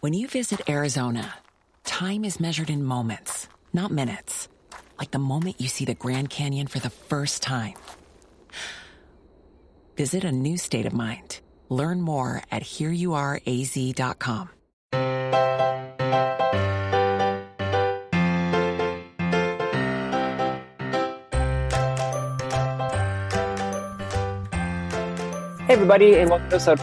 When you visit Arizona, time is measured in moments, not minutes. Like the moment you see the Grand Canyon for the first time. Visit a new state of mind. Learn more at hereyouareaz.com. Hey everybody, and welcome to episode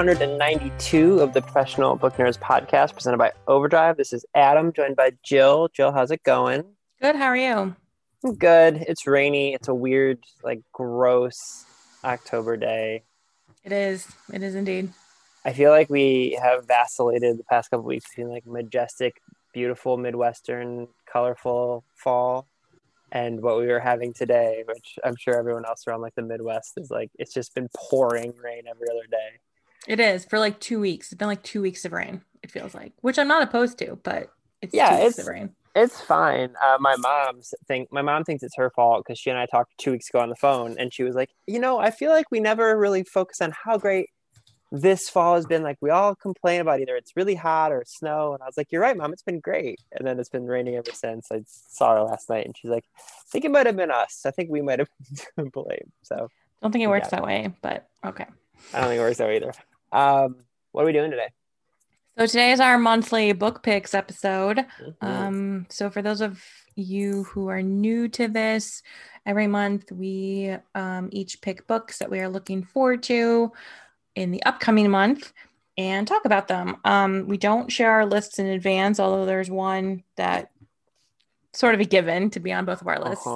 492 of the Professional Book Nerds podcast presented by Overdrive. This is Adam, joined by Jill. Jill, how's it going? Good, how are you? I'm good. It's rainy. It's a weird, gross October day. It is indeed. I feel like we have vacillated the past couple weeks between majestic, beautiful, Midwestern, colorful fall and what we were having today, which I'm sure everyone else around the Midwest is it's just been pouring rain every other day. It is for 2 weeks. It's been 2 weeks of rain, it feels like, which I'm not opposed to, but it's 2 weeks of rain. It's fine. My mom thinks it's her fault because she and I talked 2 weeks ago on the phone, and she was like, I feel like we never really focus on how great this fall has been. We all complain about either it's really hot or snow, and I was like, you're right, Mom, it's been great. And then it's been raining ever since. I saw her last night, and she's like, I think it might have been us. I think we might have been blamed. So don't think it works that way, but okay. I don't think it works that way either. What are we doing today? So today is our monthly book picks episode. Mm-hmm. So for those of you who are new to this, every month we each pick books that we are looking forward to in the upcoming month and talk about them. We don't share our lists in advance, although there's one that sort of a given to be on both of our lists.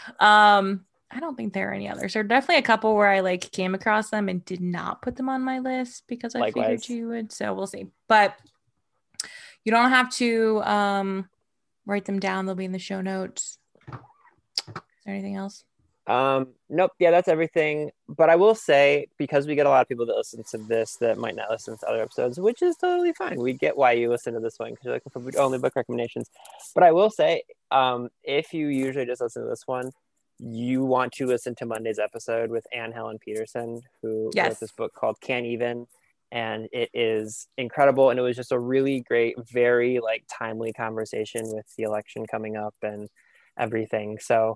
I don't think there are any others. There are definitely a couple where I came across them and did not put them on my list because I figured you would. So we'll see. But you don't have to write them down. They'll be in the show notes. Is there anything else? Nope. Yeah, that's everything. But I will say, because we get a lot of people that listen to this that might not listen to other episodes, which is totally fine. We get why you listen to this one because you're looking for only book recommendations. But I will say, if you usually just listen to this one, you want to listen to Monday's episode with Anne Helen Peterson, who wrote this book called Can't Even. And it is incredible. And it was just a really great, very timely conversation with the election coming up and everything. So,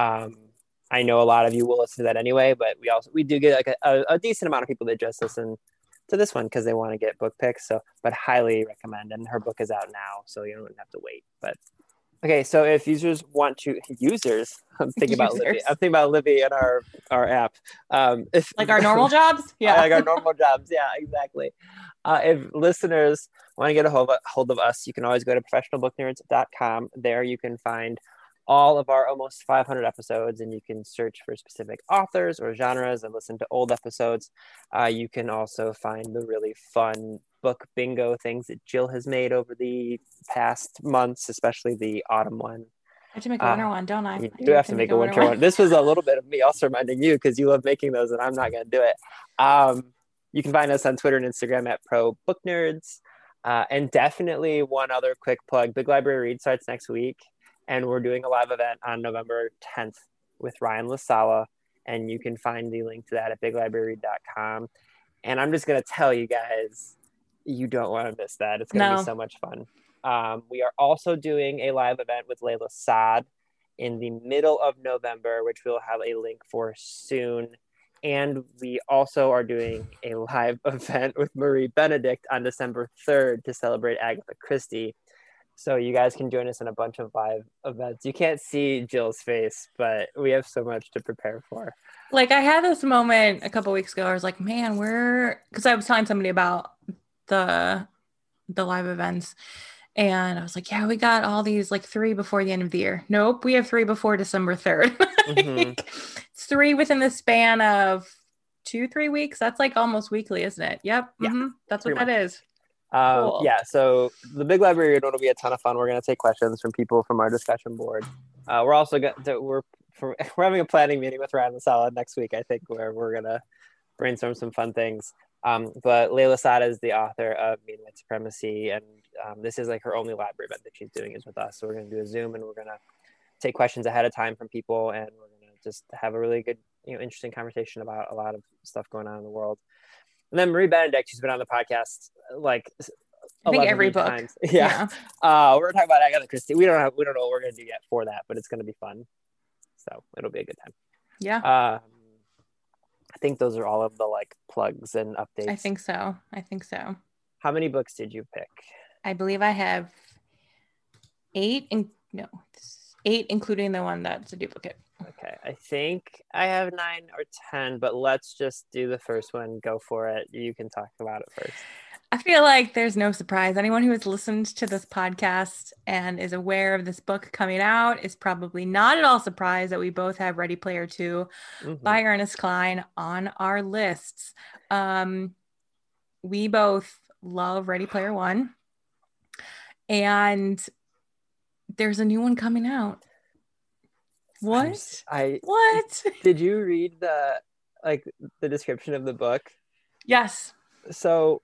I know a lot of you will listen to that anyway, but we do get a decent amount of people that just listen to this one because they want to get book picks. So, but highly recommend. And her book is out now, so you don't have to wait. But okay, so if users want to I'm thinking about Libby. I'm thinking about Libby and our app. If our normal jobs, yeah, our normal jobs, yeah, exactly. If listeners want to get a hold of us, you can always go to professionalbooknerds.com. There you can find all of our almost 500 episodes, and you can search for specific authors or genres and listen to old episodes. You can also find the really fun book bingo things that Jill has made over the past months, especially the autumn one. I have to make a winter one, don't I? You do have to make a winter one. This was a little bit of me also reminding you because you love making those and I'm not going to do it. You can find us on Twitter and Instagram at Pro Book Nerds. And definitely one other quick plug. Big Library Read starts next week. And we're doing a live event on November 10th with Ryan LaSala. And you can find the link to that at biglibraryread.com. And I'm just going to tell you guys, you don't want to miss that. It's going to be so much fun. We are also doing a live event with Layla Saad in the middle of November, which we'll have a link for soon. And we also are doing a live event with Marie Benedict on December 3rd to celebrate Agatha Christie. So you guys can join us in a bunch of live events. You can't see Jill's face, but we have so much to prepare for. I had this moment a couple weeks ago. I was like, man, because I was telling somebody about the live events. And I was like, yeah, we got all these 3 before the end of the year. Nope, we have 3 before December 3rd. Mm-hmm. It's 3 within the span of 2-3 weeks. That's almost weekly, isn't it? Yep. Yeah, mm-hmm. That's what that is. Cool. Yeah, so the Big Library Read will be a ton of fun. We're going to take questions from people from our discussion board. We're also we're having a planning meeting with Ryan LaSala next week, I think, where we're going to brainstorm some fun things. But Layla Saad is the author of Mean White Supremacy, and this is her only library event that she's doing is with us. So we're going to do a Zoom, and we're going to take questions ahead of time from people, and we're going to just have a really good, interesting conversation about a lot of stuff going on in the world. And then Marie Benedict, she's been on the podcast I think 11 every book. times. Yeah. We're talking about Agatha Christie. We don't know what we're gonna do yet for that, but it's gonna be fun. So it'll be a good time. Yeah. I think those are all of the like plugs and updates. I think so. How many books did you pick? I believe I have 8, including the one that's a duplicate. Okay, I think I have 9 or 10, but let's just do the first one. Go for it. You can talk about it first. I feel like there's no surprise. Anyone who has listened to this podcast and is aware of this book coming out is probably not at all surprised that we both have Ready Player 2 by Ernest Cline on our lists. We both love Ready Player 1, and there's a new one coming out. What? What? Did you read the description of the book? Yes. So,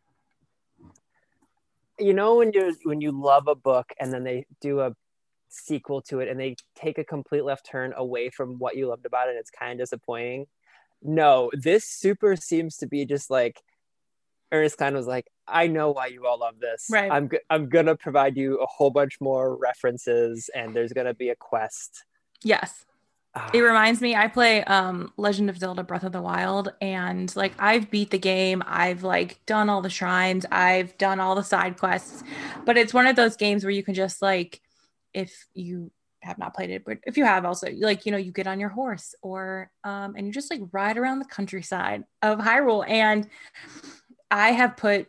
you know, when you love a book and then they do a sequel to it and they take a complete left turn away from what you loved about it, it's kind of disappointing. No, this super seems to be just like Ernest Cline was like, I know why you all love this. Right. I'm gonna provide you a whole bunch more references, and there's gonna be a quest. Yes. It reminds me, I play Legend of Zelda Breath of the Wild, and like I've beat the game. I've like done all the shrines. I've done all the side quests, but it's one of those games where you can just like, if you have not played it, but if you have also, like, you know, you get on your horse or and you just like ride around the countryside of Hyrule. And I have put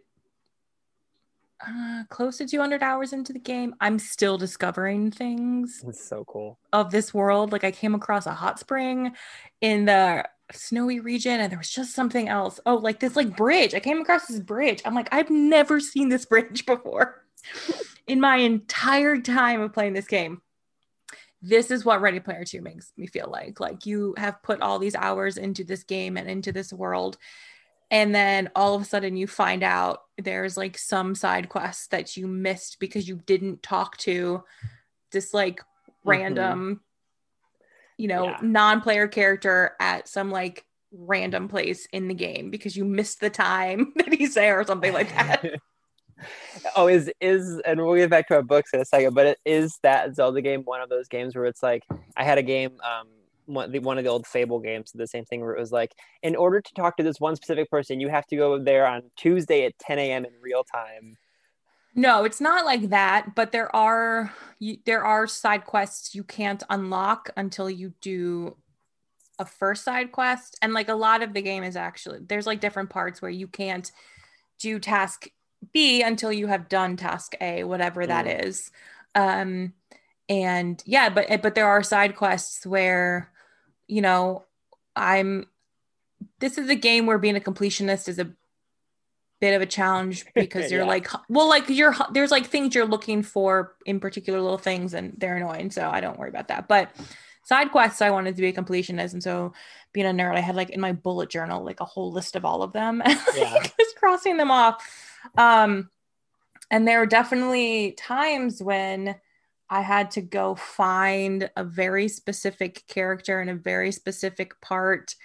close to 200 hours into the game. I'm still discovering things. It's so cool. Of this world. Like I came across a hot spring in the snowy region, and there was just something else. Oh, like this like bridge. I came across this bridge. I'm like, I've never seen this bridge before in my entire time of playing this game. This is what Ready Player 2 makes me feel like. Like you have put all these hours into this game and into this world, and then all of a sudden you find out there's like some side quest that you missed because you didn't talk to this like random, you know, non-player character at some like random place in the game because you missed the time that he's there or something like that. Oh, is and we'll get back to our books in a second, but is that Zelda game one of those games where it's like, I had a game, one of the old Fable games, the same thing, where it was like, in order to talk to this one specific person, you have to go there on Tuesday at 10 a.m. in real time. No, it's not like that, but there are side quests you can't unlock until you do a first side quest. And like a lot of the game is actually, there's like different parts where you can't do task B until you have done task A, whatever that is. And yeah, but there are side quests where, you know, this is a game where being a completionist is a bit of a challenge because you're like, well, like there's like things you're looking for in particular little things, and they're annoying. So I don't worry about that. But side quests, I wanted to be a completionist. And so being a nerd, I had like in my bullet journal, like a whole list of all of them, just crossing them off. And there are definitely times when I had to go find a very specific character in a very specific part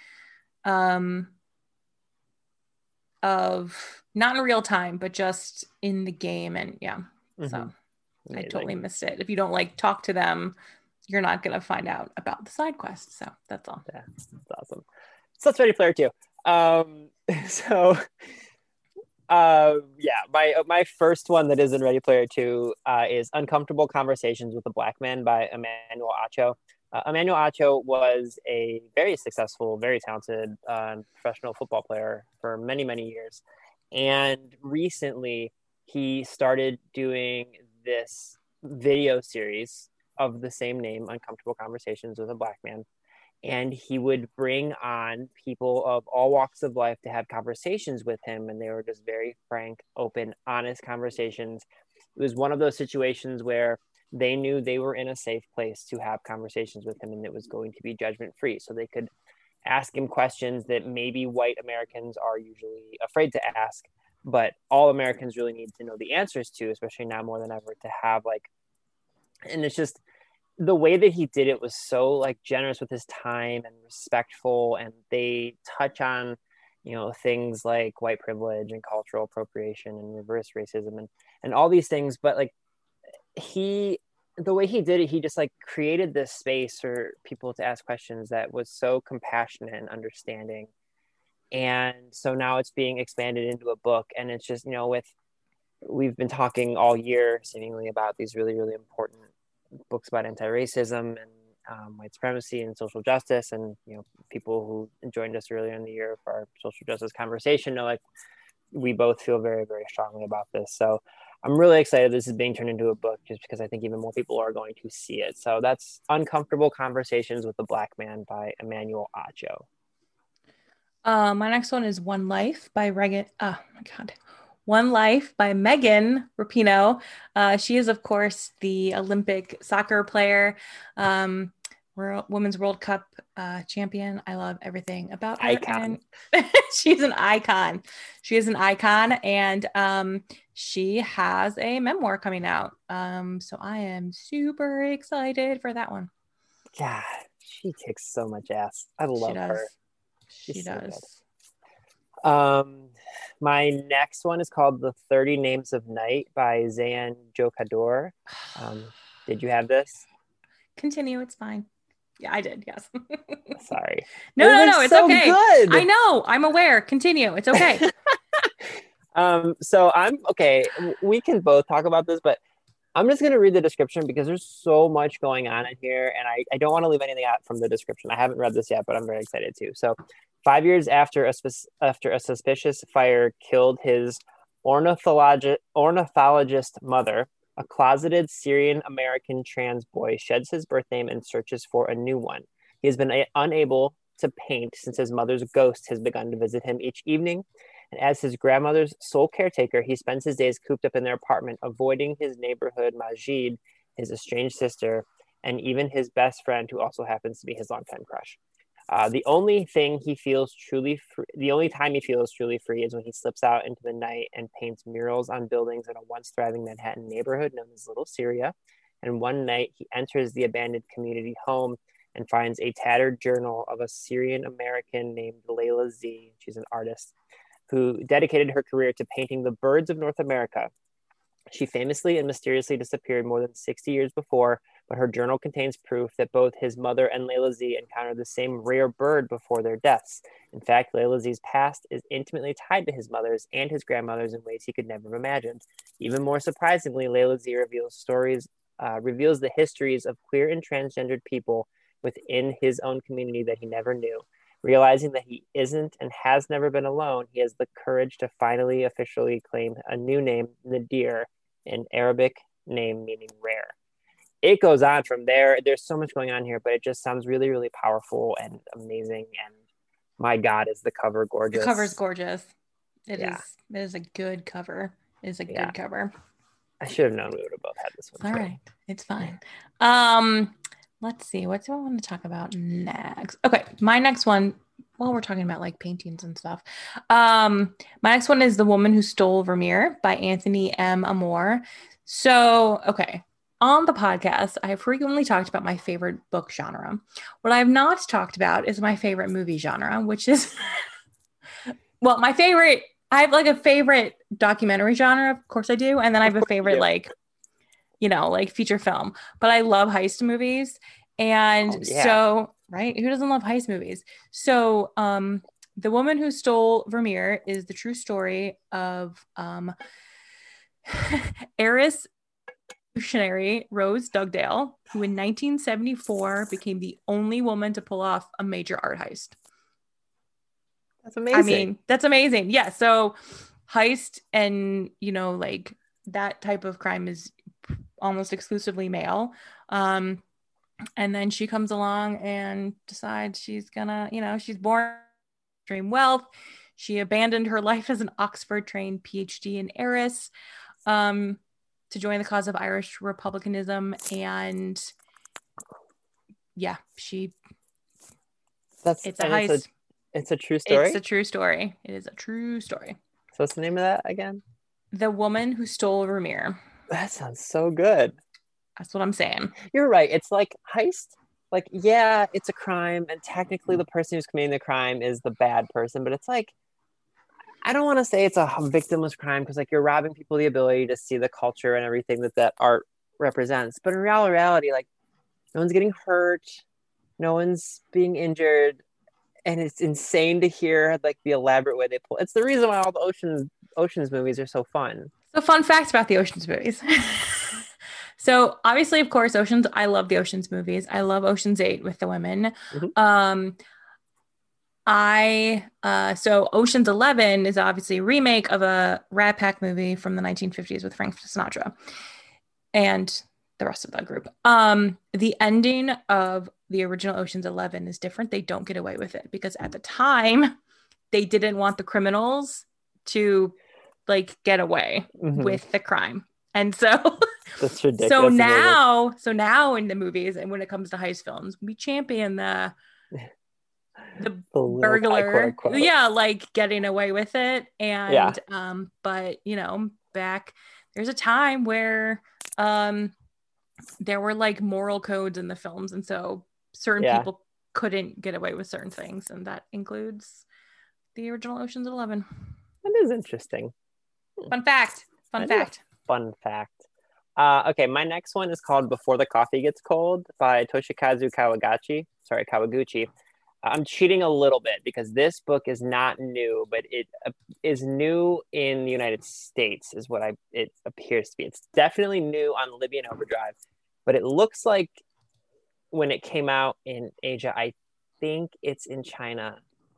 of not in real time, but just in the game. And so amazing. I totally missed it. If you don't like talk to them, you're not going to find out about the side quest. So that's all. Yeah, that's awesome. So that's Ready Player 2. My first one that is in Ready Player 2 is Uncomfortable Conversations with a Black Man by Emmanuel Acho. Emmanuel Acho was a very successful, very talented professional football player for many, many years. And recently he started doing this video series of the same name, Uncomfortable Conversations with a Black Man. And he would bring on people of all walks of life to have conversations with him. And they were just very frank, open, honest conversations. It was one of those situations where they knew they were in a safe place to have conversations with him, and it was going to be judgment-free. So they could ask him questions that maybe white Americans are usually afraid to ask, but all Americans really need to know the answers to, especially now more than ever, to have and it's just, the way that he did it was so like generous with his time and respectful. And they touch on, things like white privilege and cultural appropriation and reverse racism and all these things. But like the way he did it, he just like created this space for people to ask questions that was so compassionate and understanding. And so now it's being expanded into a book, and it's just, we've been talking all year seemingly about these really, really important books about anti-racism and white supremacy and social justice. And, people who joined us earlier in the year for our social justice conversation know, like, we both feel very, very strongly about this. So I'm really excited this is being turned into a book, just because I think even more people are going to see it. So that's Uncomfortable Conversations with the Black Man by Emmanuel Acho. My next one is One Life by One Life by Megan Rapinoe. She is, of course, the Olympic soccer player, Women's World Cup champion. I love everything about her. Icon. And she's an icon. She is an icon, and she has a memoir coming out. So I am super excited for that one. God, she kicks so much ass. I love her. She does. My next one is called The 30 Names of Night by Zayan Jokador. Did you have this? Continue. It's fine. Yeah, I did. Yes. Sorry. No. It's so okay. Good. I know. I'm aware. Continue. It's okay. So I'm okay. We can both talk about this, but I'm just going to read the description because there's so much going on in here, and I don't want to leave anything out from the description. I haven't read this yet, but I'm very excited too. So 5 years after a suspicious fire killed his ornithologist mother, a closeted Syrian-American trans boy sheds his birth name and searches for a new one. He has been unable to paint since his mother's ghost has begun to visit him each evening. And as his grandmother's sole caretaker, he spends his days cooped up in their apartment, avoiding his neighborhood Majid, his estranged sister, and even his best friend, who also happens to be his longtime crush. The only time he feels truly free is when he slips out into the night and paints murals on buildings in a once thriving Manhattan neighborhood known as Little Syria. And one night he enters the abandoned community home and finds a tattered journal of a Syrian American named Layla Z. She's an artist who dedicated her career to painting the birds of North America. She famously and mysteriously disappeared more than 60 years before, but her journal contains proof that both his mother and Layla Z encountered the same rare bird before their deaths. In fact, Layla Z's past is intimately tied to his mother's and his grandmother's in ways he could never have imagined. Even more surprisingly, Layla Z reveals the histories of queer and transgendered people within his own community that he never knew. Realizing that he isn't and has never been alone, he has the courage to finally officially claim a new name, Nadir, an Arabic name meaning rare. It goes on from there. There's so much going on here, but it just sounds really, really powerful and amazing. And my God, is the cover gorgeous. The cover's gorgeous. It is a good cover. It is a good cover. I should have known we would have both had this one. All right. It's fine. Let's see. What do I want to talk about next? Okay. My next one, well, we're talking about like paintings and stuff. My next one is The Woman Who Stole Vermeer by Anthony M. Amore. So, okay. On the podcast, I have frequently talked about my favorite book genre. What I have not talked about is my favorite movie genre, which is, well, my favorite, I have like a favorite documentary genre. Of course I do. And then I have a favorite, like feature film, but I love heist movies. And so, right. Who doesn't love heist movies? So, The Woman Who Stole Vermeer is the true story of, heiress revolutionary Rose Dugdale, who in 1974 became the only woman to pull off a major art heist. That's amazing. I mean, that's amazing. Yeah. So heist and, like that type of crime is almost exclusively male. And then she comes along and decides she's gonna, she's born extreme wealth. She abandoned her life as an Oxford trained PhD and heiress to join the cause of Irish republicanism. And it's a heist. It's a true story? It's a true story. It is a true story. So what's the name of that again? The Woman Who Stole Vermeer. That sounds so good. That's what I'm saying. You're right. It's like heist. Like, yeah, it's a crime. And technically the person who's committing the crime is the bad person. But it's like, I don't want to say it's a victimless crime because like you're robbing people the ability to see the culture and everything that art represents. But in reality, like no one's getting hurt, no one's being injured, and it's insane to hear like the elaborate way they pull. It's the reason why all the oceans movies are so fun. So fun fact about the Oceans movies. So obviously, of course, Oceans. I love the Oceans movies. I love Oceans 8 with the women. Mm-hmm. So Ocean's 11 is obviously a remake of a Rat Pack movie from the 1950s with Frank Sinatra and the rest of that group. The ending of the original Ocean's 11 is different. They don't get away with it because at the time they didn't want the criminals to like get away with the crime. And so that's ridiculous. So now in the movies and when it comes to heist films, we champion the burglar, like getting away with it. And but you know, back there's a time where there were like moral codes in the films, and so certain people couldn't get away with certain things, and that includes the original Ocean's 11. That is interesting. Fun fact. Okay, my next one is called Before the Coffee Gets Cold by Toshikazu Kawaguchi. I'm cheating a little bit because this book is not new, but it is new in the United States is what it appears to be. It's definitely new on Libyan Overdrive, but it looks like when it came out in Asia, I think it's in China.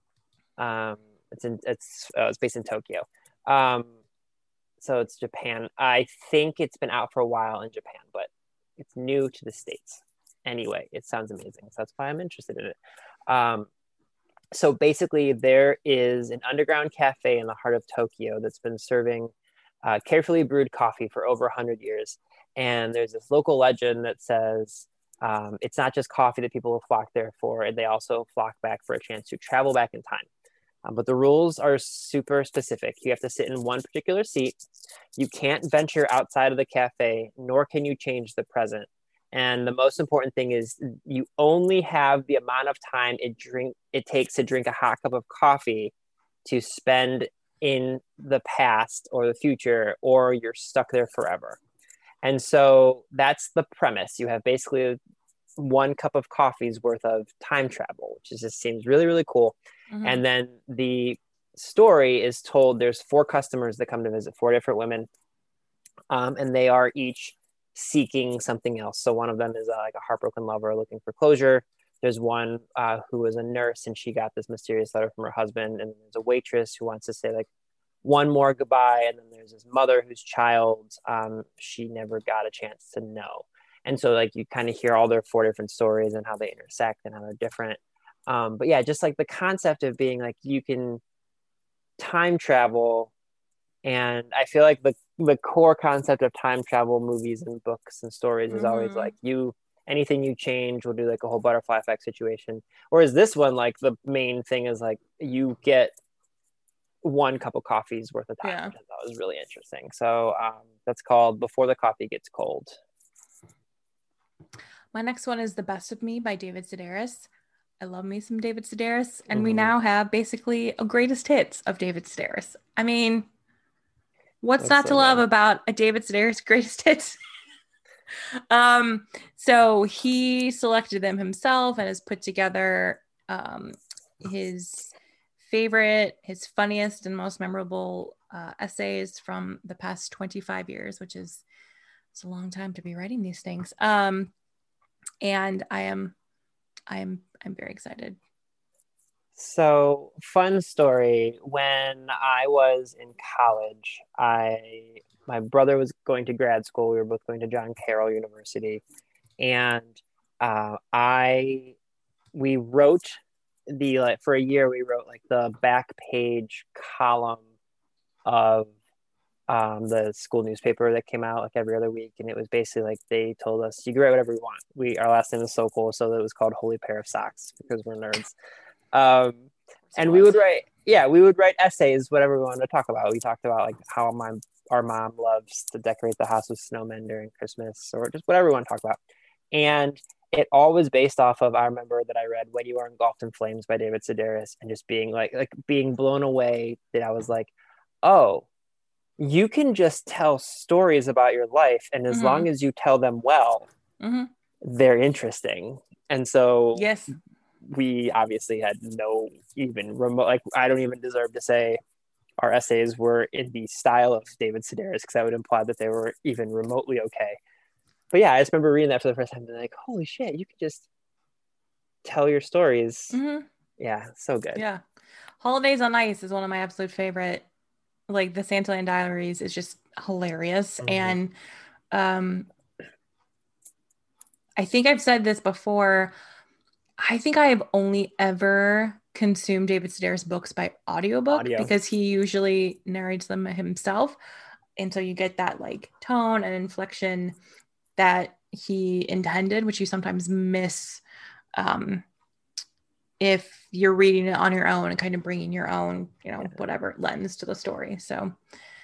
It's based in Tokyo. So it's Japan. I think it's been out for a while in Japan, but it's new to the States. Anyway, it sounds amazing. So that's why I'm interested in it. So basically, there is an underground cafe in the heart of Tokyo that's been serving carefully brewed coffee for over 100 years. And there's this local legend that says it's not just coffee that people will flock there for, and they also flock back for a chance to travel back in time. But the rules are super specific. You have to sit in one particular seat. You can't venture outside of the cafe, nor can you change the present. And the most important thing is you only have the amount of time it takes to drink a hot cup of coffee to spend in the past or the future, or you're stuck there forever. And so that's the premise. You have basically one cup of coffee's worth of time travel, which just seems really, really cool. Mm-hmm. And then the story is told, there's 4 customers that come to visit, 4 different women. And they are each seeking something else. So one of them is like a heartbroken lover looking for closure. There's one who is a nurse and she got this mysterious letter from her husband. And there's a waitress who wants to say like one more goodbye. And then there's this mother whose child she never got a chance to know. And so like you kind of hear all their 4 different stories and how they intersect and how they're different. But yeah, just like the concept of being like you can time travel. And I feel like the core concept of time travel movies and books and stories is always like anything you change will do like a whole butterfly effect situation. Whereas this one, like the main thing is like you get one cup of coffee's worth of time. Yeah. That was really interesting. So that's called Before the Coffee Gets Cold. My next one is The Best of Me by David Sedaris. I love me some David Sedaris. And we now have basically a greatest hits of David Sedaris. I mean, what's not to love about a David Sedaris greatest hits? So he selected them himself and has put together his favorite, his funniest and most memorable essays from the past 25 years, which is it's a long time to be writing these things. And I'm very excited. So, fun story. When I was in college, my brother was going to grad school. We were both going to John Carroll University, and we wrote for a year. We wrote like the back page column of the school newspaper that came out like every other week, and it was basically like they told us you can write whatever you want. Our last name is so cool, so it was called Holy Pair of Socks because we're nerds. And we would write essays, whatever we wanted to talk about. We talked about like how our mom loves to decorate the house with snowmen during Christmas, or just whatever we want to talk about. And it all was based off of, I remember that I read When You Are Engulfed in Flames by David Sedaris, and just being like being blown away that I was like, oh, you can just tell stories about your life, and as long as you tell them well, they're interesting. And so Yes, we obviously had no even remote, like, I don't even deserve to say our essays were in the style of David Sedaris, because that would imply that they were even remotely okay. But yeah, I just remember reading that for the first time and being like, holy shit, you could just tell your stories. Yeah, so good. Yeah. Holidays on Ice is one of my absolute favorite. Like the Santaland Diaries is just hilarious. And I think I've said this before. I think I have only ever consumed David Sedaris books by audiobook because he usually narrates them himself. And so you get that like tone and inflection that he intended, which you sometimes miss if you're reading it on your own and kind of bringing your own, whatever lens to the story. So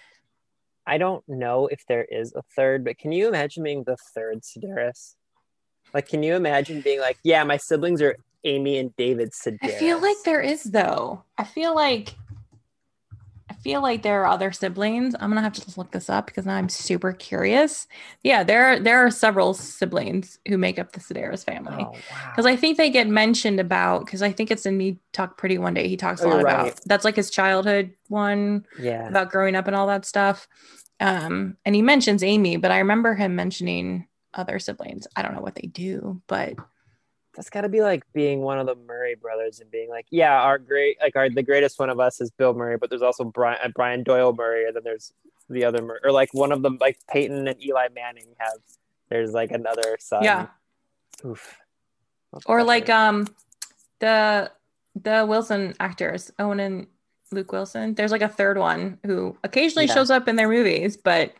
I don't know if there is a third, but can you imagine being the third Sedaris? Like, can you imagine being like, yeah, my siblings are Amy and David Sedaris? I feel like there is, though. I feel like there are other siblings. I'm gonna have to just look this up because now I'm super curious. Yeah, there are several siblings who make up the Sedaris family. Oh, wow. Because I think they get mentioned about, because I think it's in Me Talk Pretty One Day. He talks a lot about that's like his childhood one. Yeah. About growing up and all that stuff. And he mentions Amy, but I remember him mentioning other siblings. I don't know what they do, but that's got to be like being one of the Murray brothers and being like, yeah, the greatest one of us is Bill Murray, but there's also Brian Doyle Murray, and then there's the other Murray, or like one of them, like Peyton and Eli Manning there's like another son. Yeah. Oof. Or like the Wilson actors, Owen and Luke Wilson. There's like a third one who occasionally shows up in their movies, but.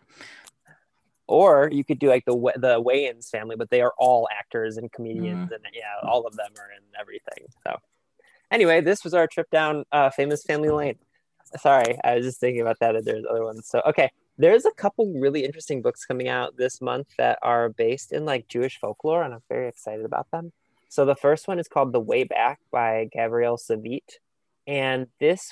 Or you could do like the Wayans family, but they are all actors and comedians, and all of them are in everything. So anyway, this was our trip down Famous Family Lane. Sorry, I was just thinking about that. There's other ones. So okay, there's a couple really interesting books coming out this month that are based in like Jewish folklore, and I'm very excited about them. So the first one is called The Way Back by Gabrielle Savit, and this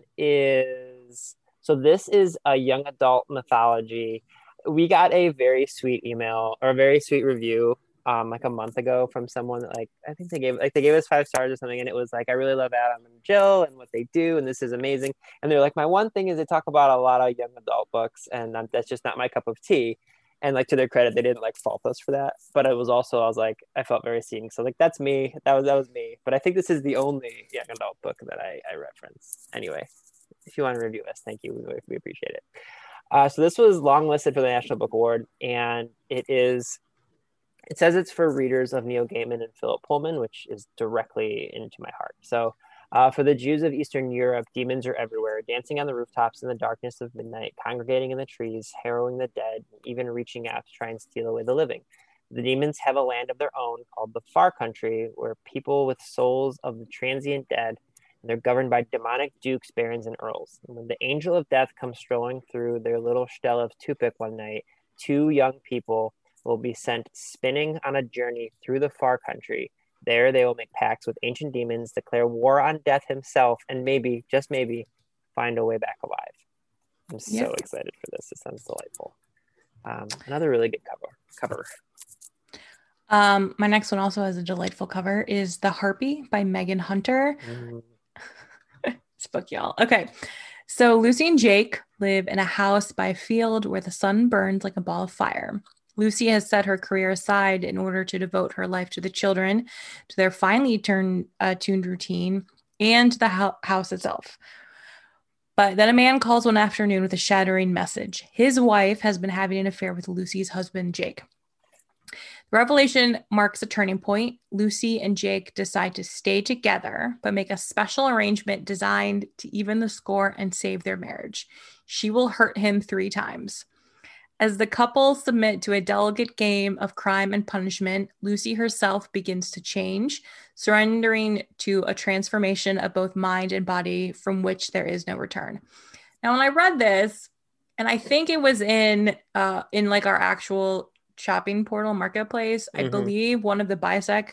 is a young adult mythology. We got a very sweet email or a very sweet review like a month ago from someone that, like, I think they gave us 5 stars or something, and it was like, I really love Adam and Jill and what they do, and this is amazing. And they're like, my one thing is they talk about a lot of young adult books, and that's just not my cup of tea. And like, to their credit, they didn't like fault us for that, but it was also, I was like, I felt very seen. So like, that's me. That was me. But I think this is the only young adult book that I reference. Anyway, if you want to review us, thank you. We appreciate it. So this was longlisted for the National Book Award, and it says it's for readers of Neil Gaiman and Philip Pullman, which is directly into my heart. So for the Jews of Eastern Europe, demons are everywhere, dancing on the rooftops in the darkness of midnight, congregating in the trees, harrowing the dead, even reaching out to try and steal away the living. The demons have a land of their own called the Far Country, where people with souls of the transient dead, and they're governed by demonic dukes, barons, and earls. And when the angel of death comes strolling through their little shtel of Tupik one night, 2 young people will be sent spinning on a journey through the Far Country. There they will make pacts with ancient demons, declare war on death himself, and maybe, just maybe, find a way back alive. I'm so excited for this. It sounds delightful. Another really good cover. My next one also has a delightful cover, is The Harpy by Megan Hunter. This book, y'all. Okay. So Lucy and Jake live in a house by a field where the sun burns like a ball of fire. Lucy has set her career aside in order to devote her life to the children, to their finely tuned routine, and to the house itself. But then a man calls one afternoon with a shattering message. His wife has been having an affair with Lucy's husband, Jake. The revelation marks a turning point. Lucy and Jake decide to stay together, but make a special arrangement designed to even the score and save their marriage. She will hurt him 3 times. As the couple submit to a delicate game of crime and punishment, Lucy herself begins to change, surrendering to a transformation of both mind and body from which there is no return. Now, when I read this, and I think it was in like our actual shopping portal marketplace. I Mhm. believe one of the Bisect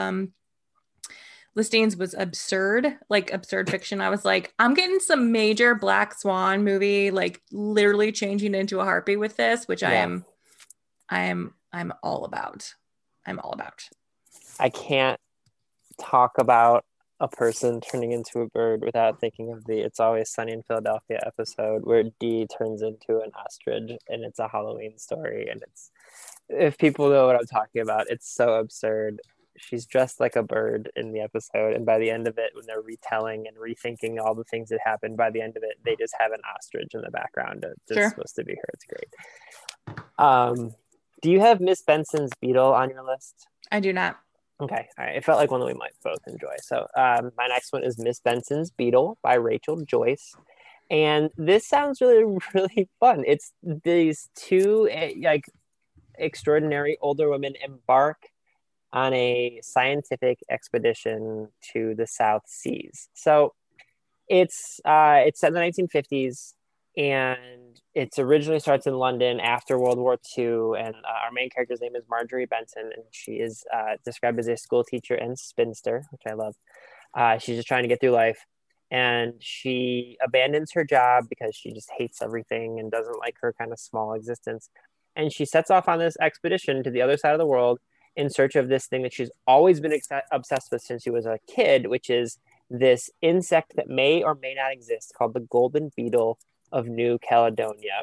listings was absurd fiction. I was like, I'm getting some major Black Swan movie, like literally changing into a harpy with this, which Yeah. I'm all about. I'm all about. I can't talk about a person turning into a bird without thinking of the It's Always Sunny in Philadelphia episode where Dee turns into an ostrich, and it's a Halloween story, and it's, if people know what I'm talking about, it's so absurd. She's dressed like a bird in the episode, and by the end of it, when they're retelling and rethinking all the things that happened, by the end of it, they just have an ostrich in the background. It's Sure. supposed to be her. It's great. Do you have Miss Benson's Beetle on your list? I do not. Okay, all right. It felt like one that we might both enjoy. So my next one is Miss Benson's Beetle by Rachel Joyce. And this sounds really, really fun. It's these two like extraordinary older women embark on a scientific expedition to the South Seas. So it's set in the 1950s, and it's originally starts in London after World War II. And our main character's name is Marjorie Benson, and she is described as a school teacher and spinster, which I love. She's just trying to get through life, and she abandons her job because she just hates everything and doesn't like her kind of small existence. And she sets off on this expedition to the other side of the world in search of this thing that she's always been obsessed with since she was a kid, which is this insect that may or may not exist called the golden beetle of New Caledonia.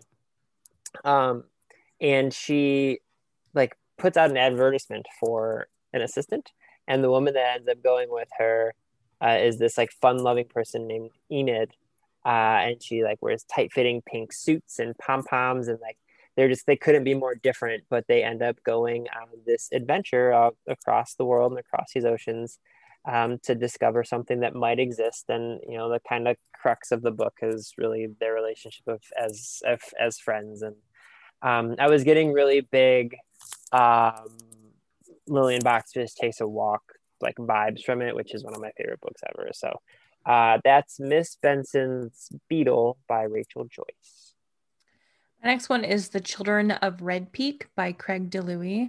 And she like puts out an advertisement for an assistant, and the woman that ends up going with her is this like fun-loving person named Enid, and she like wears tight-fitting pink suits and pom-poms, and like they couldn't be more different, but they end up going on this adventure across the world and across these oceans to discover something that might exist. And you know, the kind of crux of the book is really their relationship as friends. And I was getting really big Lillian Bach Just Takes a Walk like vibes from it, which is one of my favorite books ever. So that's Miss Benson's Beetle by Rachel Joyce. The next one is The Children of Red Peak by Craig DeLuey.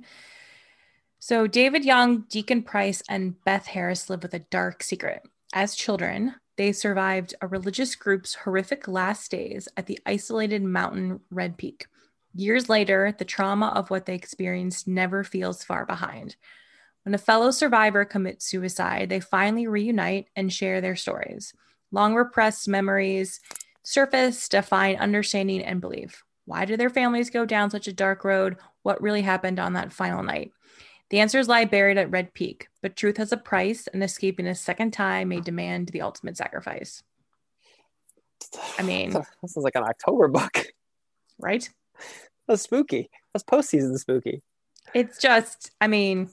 So David Young, Deacon Price, and Beth Harris live with a dark secret. As children, they survived a religious group's horrific last days at the isolated mountain Red Peak. Years later, the trauma of what they experienced never feels far behind. When a fellow survivor commits suicide, they finally reunite and share their stories. Long repressed memories surface to find understanding and belief. Why did their families go down such a dark road? What really happened on that final night? The answers lie buried at Red Peak, but truth has a price, and escaping a second time may demand the ultimate sacrifice. I mean, this is like an October book, right? That's spooky. That's postseason spooky. It's just, I mean,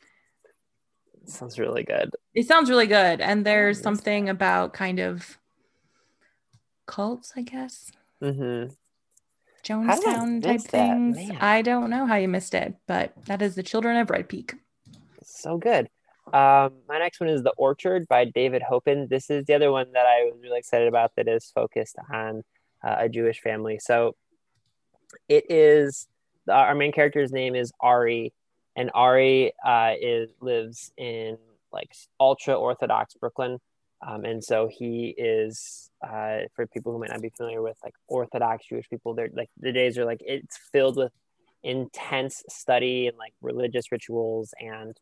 it sounds really good. It sounds really good, and there's something about kind of cults, I guess. Mm-hmm. Jonestown type things. I don't know how you missed it, but that is The Children of Red Peak. So good. My next one is The Orchard by David Hopen. This is the other one that I was really excited about that is focused on a Jewish family. So it is, our main character's name is Ari, and Ari lives in like ultra Orthodox Brooklyn. And so he is, for people who might not be familiar with like Orthodox Jewish people, they're like, the days are like, it's filled with intense study and like religious rituals. And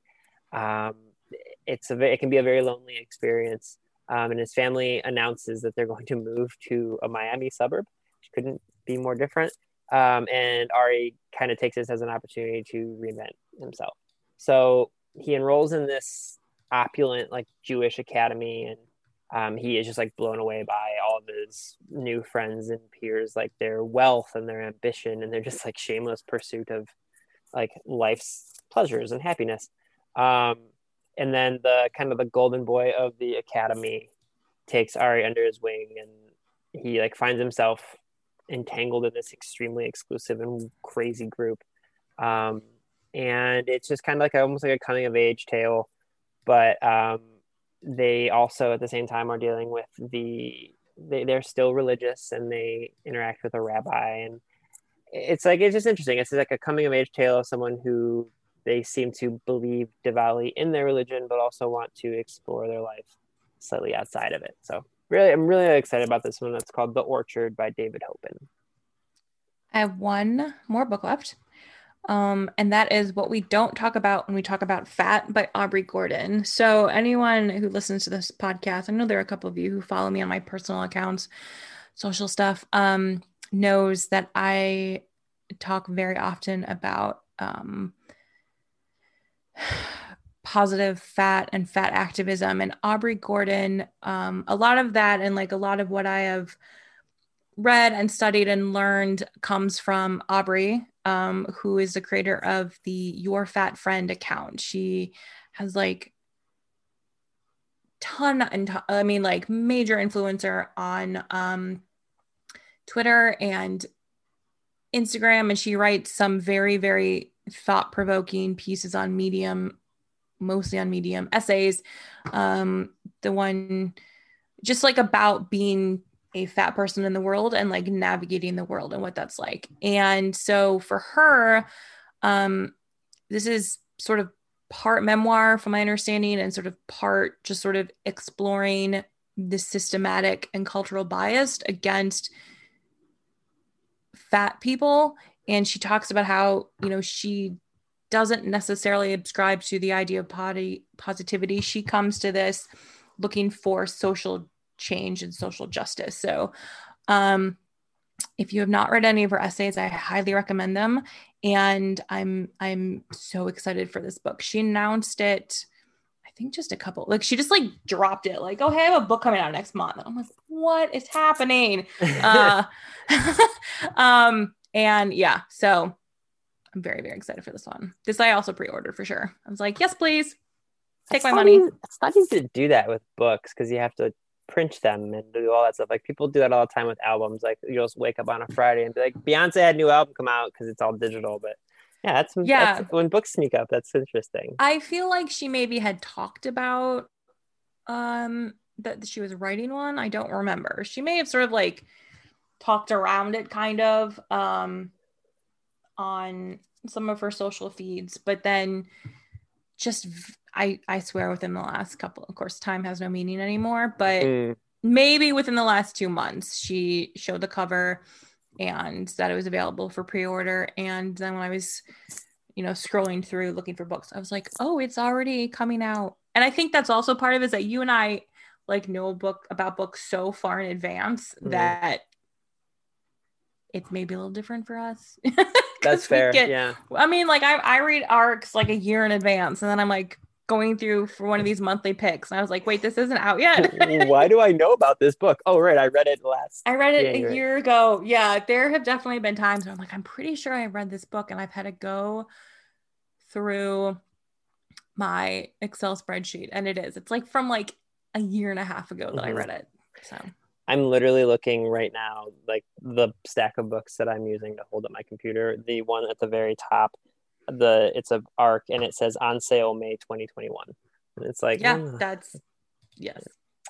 it can be a very lonely experience. And his family announces that they're going to move to a Miami suburb, which couldn't be more different. And Ari kind of takes this as an opportunity to reinvent himself. So he enrolls in this opulent like Jewish academy, and he is just like blown away by all of his new friends and peers, like their wealth and their ambition and their just like shameless pursuit of like life's pleasures and happiness. And then the kind of the golden boy of the academy takes Ari under his wing, and he like finds himself entangled in this extremely exclusive and crazy group. And it's just kind of like almost like a coming of age tale, but they also at the same time are dealing with they're still religious, and they interact with a rabbi, and it's like, it's just interesting. It's like a coming of age tale of someone who they seem to believe devoutly in their religion, but also want to explore their life slightly outside of it. So really, I'm really excited about this one. That's called The Orchard by David Hopen. I have one more book left. And that is What We Don't Talk About When We Talk About Fat by Aubrey Gordon. So anyone who listens to this podcast, I know there are a couple of you who follow me on my personal accounts, social stuff, knows that I talk very often about positive fat and fat activism. And Aubrey Gordon, a lot of that and like a lot of what I have read and studied and learned comes from Aubrey, who is the creator of the Your Fat Friend account. She has like major influencer on Twitter and Instagram, and she writes some very, very thought-provoking pieces on Medium, mostly on Medium, essays. The one just like about being a fat person in the world and like navigating the world and what that's like. And so for her, this is sort of part memoir from my understanding and sort of part just sort of exploring the systematic and cultural bias against fat people. And she talks about how, you know, she doesn't necessarily subscribe to the idea of body positivity. She comes to this looking for social change and social justice. So if you have not read any of her essays, I highly recommend them. And I'm so excited for this book. She announced it, I think just a couple, like she just like dropped it like, oh, hey, I have a book coming out next month. And I'm like, what is happening? And yeah, so I'm very, very excited for this one. This I also pre-ordered for sure. I was like, yes, please. Take my money. It's not easy to do that with books because you have to print them and do all that stuff. Like people do that all the time with albums. Like you'll just wake up on a Friday and be like, Beyonce had a new album come out because it's all digital. But yeah, that's when books sneak up. That's interesting. I feel like she maybe had talked about that she was writing one. I don't remember. She may have sort of like talked around it kind of on some of her social feeds, but then just I swear within the last couple, of course, time has no meaning anymore, but maybe within the last 2 months, she showed the cover and that it was available for pre-order. And then when I was, you know, scrolling through looking for books, I was like, oh, it's already coming out. And I think that's also part of it is that you and I like know about books so far in advance that it's maybe a little different for us. That's fair. Yeah. I mean, like I read ARCs like a year in advance, and then I'm like going through for one of these monthly picks, and I was like, wait, this isn't out yet. Why do I know about this book? Oh, right, I read it January. A year ago. Yeah, there have definitely been times where I'm like, I'm pretty sure I read this book, and I've had to go through my Excel spreadsheet, and it's like from like a year and a half ago that I read it. So I'm literally looking right now, like the stack of books that I'm using to hold up my computer. The one at the very top, it's an ARC and it says on sale May 2021. And it's like, that's yes.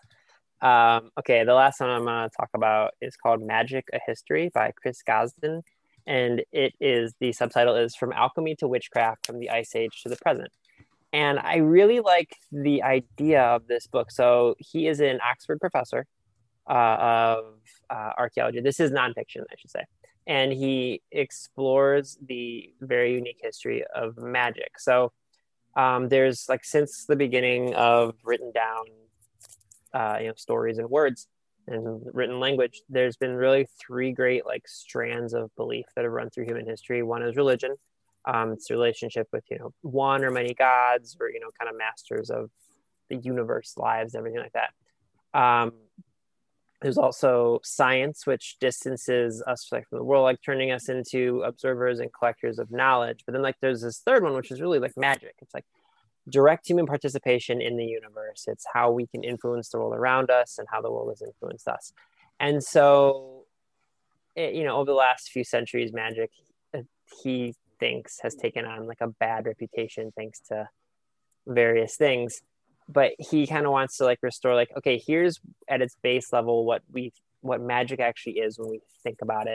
Okay, the last one I'm going to talk about is called Magic: A History by Chris Gosden, and the subtitle is From Alchemy to Witchcraft, from the Ice Age to the Present. And I really like the idea of this book. So he is an Oxford professor of archaeology. This is nonfiction, I should say. And he explores the very unique history of magic. So there's like since the beginning of written down stories and words and written language, there's been really 3 great like strands of belief that have run through human history. One is religion. It's a relationship with, one or many gods or, kind of masters of the universe, lives, everything like that. There's also science, which distances us from the world, like turning us into observers and collectors of knowledge. But then like there's this third one, which is really like magic. It's like direct human participation in the universe. It's how we can influence the world around us and how the world has influenced us. And so, over the last few centuries, magic, he thinks, has taken on like a bad reputation thanks to various things. But he kind of wants to like restore, like, okay, here's at its base level what magic actually is when we think about it.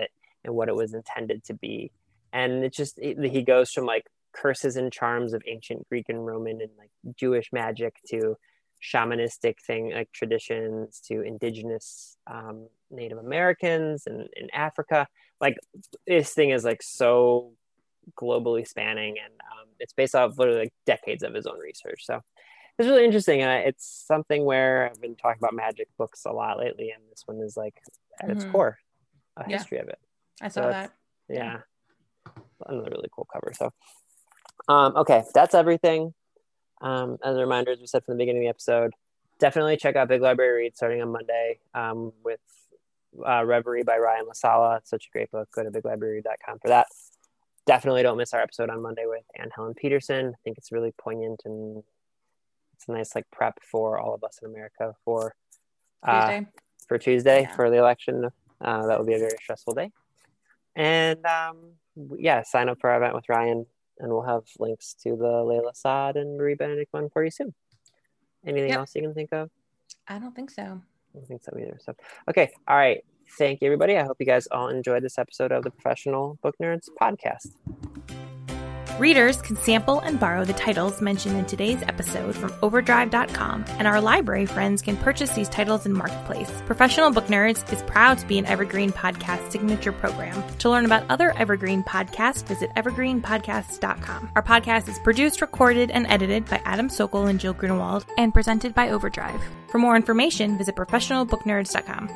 and what it was intended to be. And he goes from like curses and charms of ancient Greek and Roman and like Jewish magic to shamanistic thing like traditions to indigenous Native Americans and in Africa. Like this thing is like so globally spanning, and it's based off literally like decades of his own research. So it's really interesting, and it's something where I've been talking about magic books a lot lately, and this one is like at its core a history of it. I saw that. Yeah, another really cool cover. So okay, that's everything. As a reminder, as we said from the beginning of the episode, definitely check out Big Library Read starting on Monday with Reverie by Ryan LaSala. It's such a great book. Go to biglibraryread.com for that. Definitely don't miss our episode on Monday with Anne Helen Peterson. I think it's really poignant, and it's a nice like prep for all of us in America for Tuesday for the election. That will be a very stressful day. And sign up for our event with Ryan, and we'll have links to the Layla Saad and Marie Benedict one for you soon. Anything else you can think of? I don't think so. I don't think so either. So, okay. All right. Thank you, everybody. I hope you guys all enjoyed this episode of the Professional Book Nerds podcast. Readers can sample and borrow the titles mentioned in today's episode from Overdrive.com, and our library friends can purchase these titles in Marketplace. Professional Book Nerds is proud to be an Evergreen Podcast signature program. To learn about other Evergreen podcasts, visit evergreenpodcasts.com. Our podcast is produced, recorded, and edited by Adam Sokol and Jill Grunewald, and presented by Overdrive. For more information, visit professionalbooknerds.com.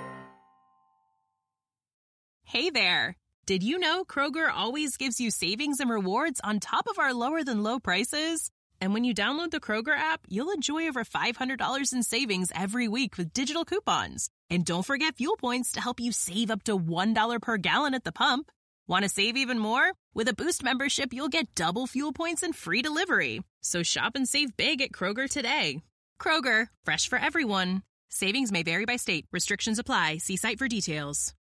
Hey there! Did you know Kroger always gives you savings and rewards on top of our lower-than-low prices? And when you download the Kroger app, you'll enjoy over $500 in savings every week with digital coupons. And don't forget fuel points to help you save up to $1 per gallon at the pump. Want to save even more? With a Boost membership, you'll get double fuel points and free delivery. So shop and save big at Kroger today. Kroger, fresh for everyone. Savings may vary by state. Restrictions apply. See site for details.